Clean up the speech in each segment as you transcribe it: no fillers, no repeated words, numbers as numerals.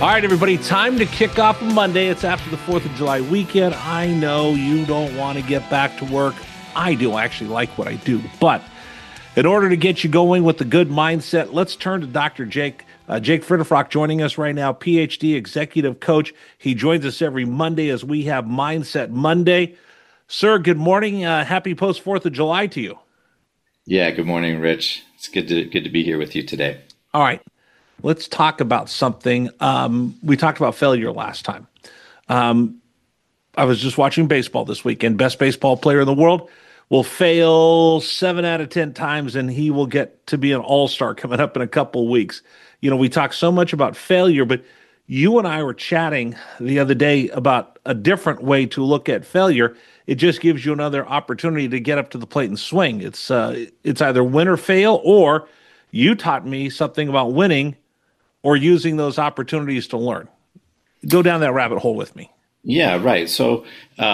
All right, everybody, time to kick off Monday. It's after the 4th of July weekend. I know you don't want to get back to work. I do. I actually like what I do. But in order to get you going with a good mindset, let's turn to Dr. Jake Friedefrock joining us right now, PhD executive coach. He joins us every Monday as we have Mindset Monday. Sir, good morning. Happy post 4th of July to you. Yeah, good morning, Rich. It's good to be here with you today. All right. Let's talk about something. We talked about failure last time. I was just watching baseball this weekend. Best baseball player in the world will fail 7 out of 10 times, and he will get to be an all-star coming up in a couple weeks. You know, we talk so much about failure, but you and I were chatting the other day about a different way to look at failure. It just gives you another opportunity to get up to the plate and swing. It's either win or fail, or you taught me something about winning or using those opportunities to learn. Go down that rabbit hole with me. Yeah, right. So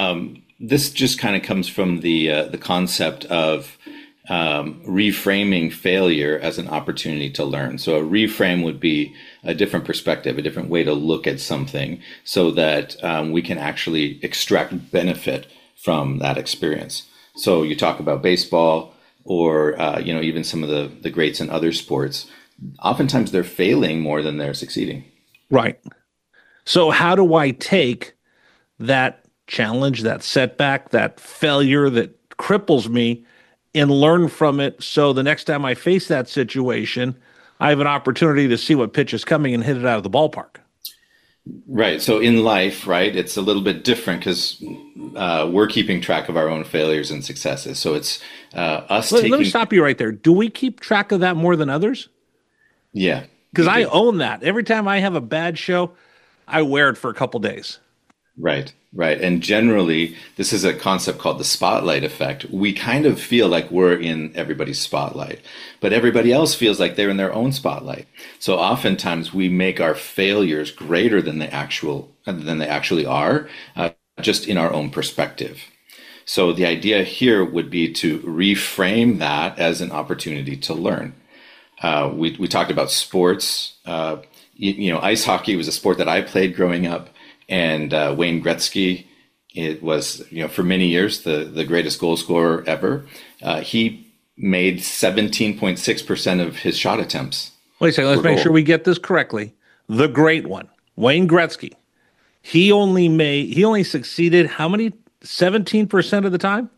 this just kind of comes from the concept of reframing failure as an opportunity to learn. So a reframe would be a different perspective, a different way to look at something so that we can actually extract benefit from that experience. So you talk about baseball or even some of the greats in other sports. Oftentimes they're failing more than they're succeeding. Right. So how do I take that challenge, that setback, that failure that cripples me and learn from it so the next time I face that situation, I have an opportunity to see what pitch is coming and hit it out of the ballpark? Right. So in life, right, it's a little bit different because we're keeping track of our own failures and successes. So it's us taking... Let me stop you right there. Do we keep track of that more than others? Yeah. Because I own that. Every time I have a bad show, I wear it for a couple days. Right. And generally, this is a concept called the spotlight effect. We kind of feel like we're in everybody's spotlight, but everybody else feels like they're in their own spotlight. So oftentimes we make our failures greater than they actually are, just in our own perspective. So the idea here would be to reframe that as an opportunity to learn. We talked about sports. Ice hockey was a sport that I played growing up. And Wayne Gretzky, it was, for many years, the greatest goal scorer ever. He made 17.6% of his shot attempts. Wait a second, let's make sure we get this correctly. The great one, Wayne Gretzky, he only succeeded how many? 17% of the time?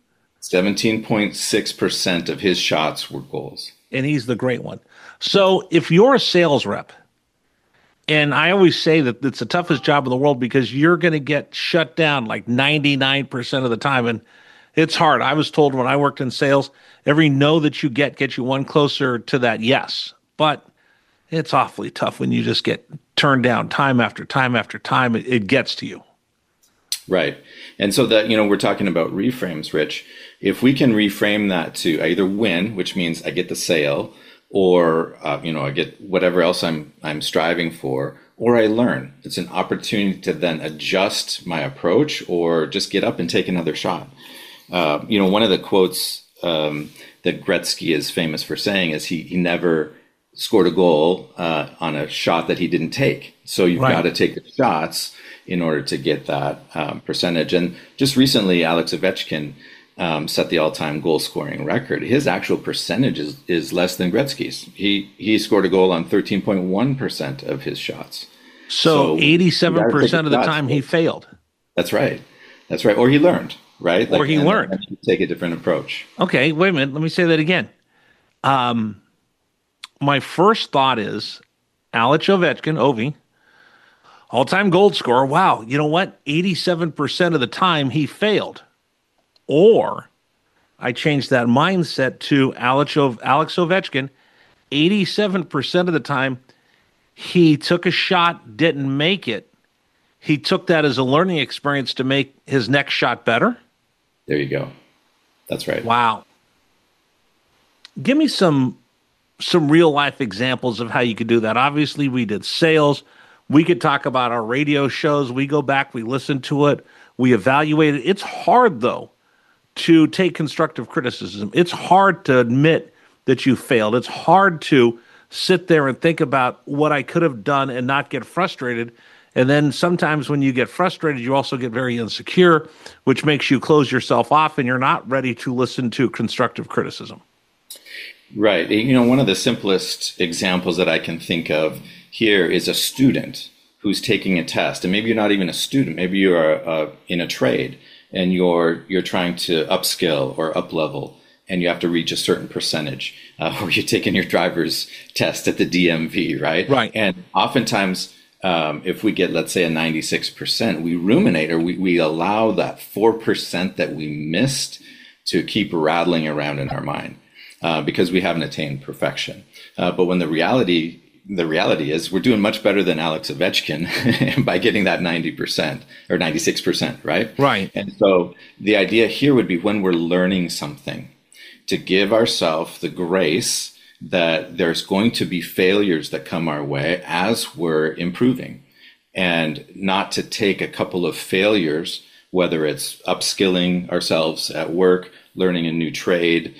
17.6% of his shots were goals. And he's the great one. So if you're a sales rep, and I always say that it's the toughest job in the world because you're going to get shut down like 99% of the time. And it's hard. I was told when I worked in sales, every no that you get gets you one closer to that yes. But it's awfully tough when you just get turned down time after time after time. It gets to you. Right. And so that, we're talking about reframes, Rich. If we can reframe that to either win, which means I get the sale, or I get whatever else I'm striving for, or I learn. It's an opportunity to then adjust my approach or just get up and take another shot. One of the quotes that Gretzky is famous for saying is he never scored a goal on a shot that he didn't take. So you've got to take the shots in order to get that percentage. And just recently, Alex Ovechkin set the all-time goal-scoring record. His actual percentage is less than Gretzky's. He scored a goal on 13.1% of his shots. So 87% of the time he failed. That's right. Or he learned, right? Or he learned. And take a different approach. Okay, wait a minute. Let me say that again. My first thought is Alex Ovechkin, Ovi, all-time goal scorer. Wow, you know what? 87% of the time he failed. Or I changed that mindset to Alex Ovechkin. 87% of the time, he took a shot, didn't make it. He took that as a learning experience to make his next shot better. There you go. That's right. Wow. Give me some real life examples of how you could do that. Obviously, we did sales. We could talk about our radio shows. We go back, we listen to it, we evaluate it. It's hard, though, to take constructive criticism. It's hard to admit that you failed. It's hard to sit there and think about what I could have done and not get frustrated. And then sometimes when you get frustrated, you also get very insecure, which makes you close yourself off and you're not ready to listen to constructive criticism. Right. One of the simplest examples that I can think of here is a student who's taking a test. And maybe you're not even a student. Maybe you're in a trade and you're trying to upskill or up level, and you have to reach a certain percentage, or you're taking your driver's test at the DMV, right? Right. And oftentimes, if we get, let's say, a 96%, we ruminate, or we allow that 4% that we missed to keep rattling around in our mind because we haven't attained perfection. But when the reality is we're doing much better than Alex Ovechkin by getting that 90% or 96%, right? Right. And so the idea here would be, when we're learning something, to give ourselves the grace that there's going to be failures that come our way as we're improving, and not to take a couple of failures, whether it's upskilling ourselves at work, learning a new trade,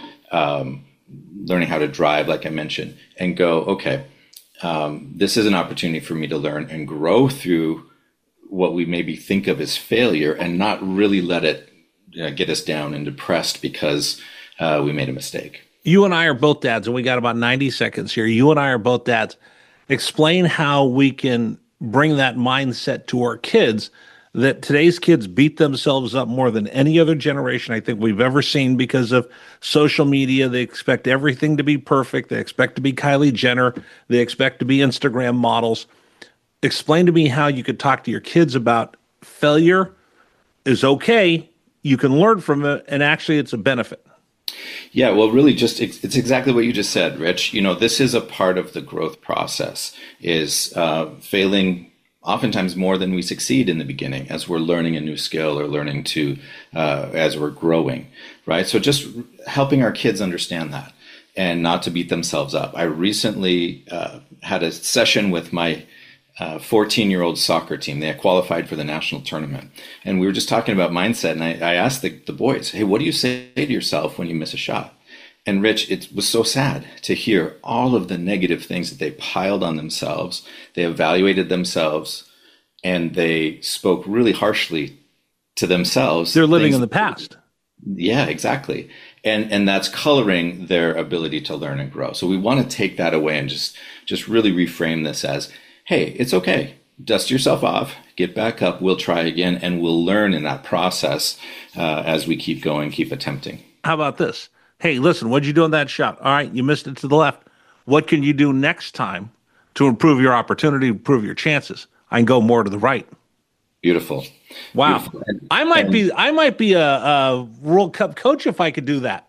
learning how to drive, like I mentioned, and go, okay, this is an opportunity for me to learn and grow through what we maybe think of as failure, and not really let it get us down and depressed because we made a mistake. You and I are both dads, and we got about 90 seconds here. You and I are both dads. Explain how we can bring that mindset to our kids, that today's kids beat themselves up more than any other generation I think we've ever seen because of social media. They expect everything to be perfect. They expect to be Kylie Jenner. They expect to be Instagram models. Explain to me how you could talk to your kids about failure is okay. You can learn from it, and actually it's a benefit. Yeah, well, really it's exactly what you just said, Rich. This is a part of the growth process, is failing oftentimes more than we succeed in the beginning as we're learning a new skill, or learning to, as we're growing, right? So just helping our kids understand that and not to beat themselves up. I recently had a session with my 14-year-old soccer team. They had qualified for the national tournament. And we were just talking about mindset. And I asked the boys, hey, what do you say to yourself when you miss a shot? And Rich, it was so sad to hear all of the negative things that they piled on themselves. They evaluated themselves, and they spoke really harshly to themselves. They're living in the past. Yeah, exactly. And that's coloring their ability to learn and grow. So we want to take that away and just really reframe this as, hey, it's okay. Dust yourself off, get back up, we'll try again, and we'll learn in that process as we keep going, keep attempting. How about this? Hey, listen, what'd you do in that shot? All right, you missed it to the left. What can you do next time to improve your opportunity, improve your chances? I can go more to the right. Beautiful. Wow. Beautiful. I might be a World Cup coach if I could do that.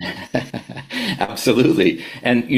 Absolutely. And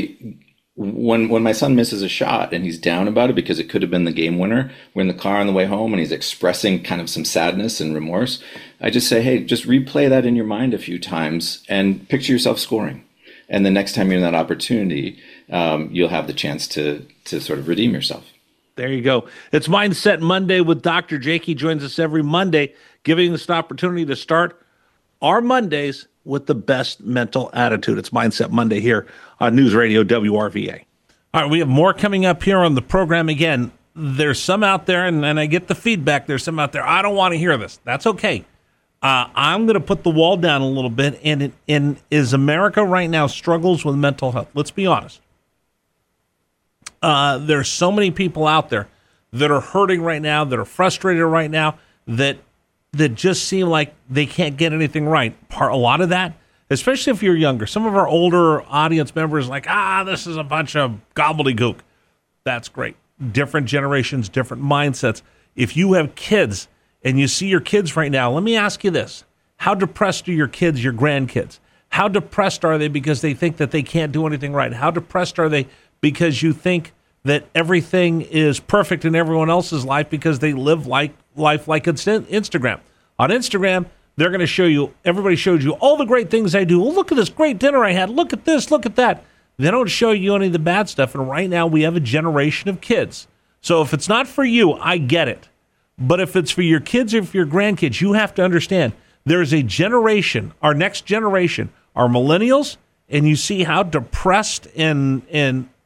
when my son misses a shot and he's down about it because it could have been the game winner, we're in the car on the way home and he's expressing kind of some sadness and remorse, I just say, hey, just replay that in your mind a few times and picture yourself scoring. And the next time you're in that opportunity, you'll have the chance to sort of redeem yourself. There you go. It's Mindset Monday with Dr. Jake. He joins us every Monday, giving us an opportunity to start our Mondays with the best mental attitude. It's Mindset Monday here on News Radio WRVA. All right, we have more coming up here on the program. Again, there's some out there, and I get the feedback, there's some out there, I don't want to hear this. That's okay. I'm going to put the wall down a little bit, and is America right now struggles with mental health? Let's be honest. There's so many people out there that are hurting right now, that are frustrated right now, that just seem like they can't get anything right. A lot of that, especially if you're younger, some of our older audience members are like, this is a bunch of gobbledygook. That's great. Different generations, different mindsets. If you have kids and you see your kids right now, let me ask you this. How depressed are your kids, your grandkids? How depressed are they because they think that they can't do anything right? How depressed are they because you think that everything is perfect in everyone else's life because they live life like it's Instagram? On Instagram, they're going to show you, everybody shows you all the great things I do. Oh, look at this great dinner I had. Look at this, look at that. They don't show you any of the bad stuff. And right now we have a generation of kids. So if it's not for you, I get it. But if it's for your kids or for your grandkids, you have to understand there's a generation, our next generation, are millennials, and you see how depressed and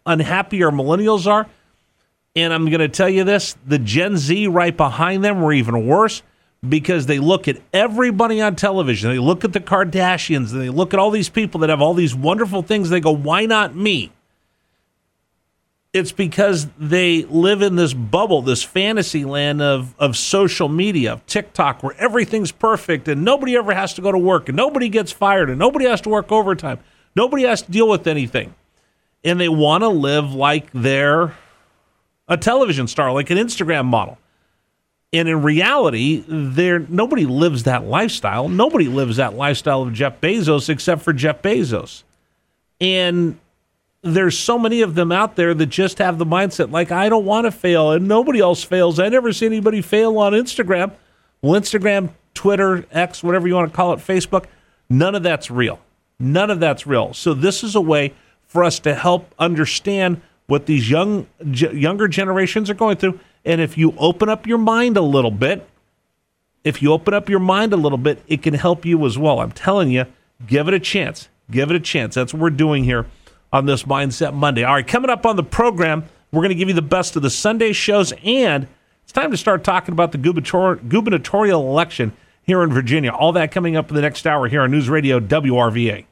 unhappy our millennials are. And I'm going to tell you this, the Gen Z right behind them were even worse because they look at everybody on television. They look at the Kardashians and they look at all these people that have all these wonderful things. They go, why not me? It's because they live in this bubble, this fantasy land of social media, of TikTok, where everything's perfect and nobody ever has to go to work and nobody gets fired and nobody has to work overtime. Nobody has to deal with anything. And they want to live like they're a television star, like an Instagram model. And in reality, nobody lives that lifestyle. Nobody lives that lifestyle of Jeff Bezos except for Jeff Bezos. And there's so many of them out there that just have the mindset, like, I don't want to fail, and nobody else fails. I never see anybody fail on Instagram. Well, Instagram, Twitter, X, whatever you want to call it, Facebook, none of that's real. None of that's real. So this is a way for us to help understand what these younger generations are going through. And if you open up your mind a little bit, it can help you as well. I'm telling you, give it a chance. Give it a chance. That's what we're doing here on this Mindset Monday. All right, coming up on the program, we're going to give you the best of the Sunday shows, and it's time to start talking about the gubernatorial election here in Virginia. All that coming up in the next hour here on News Radio WRVA.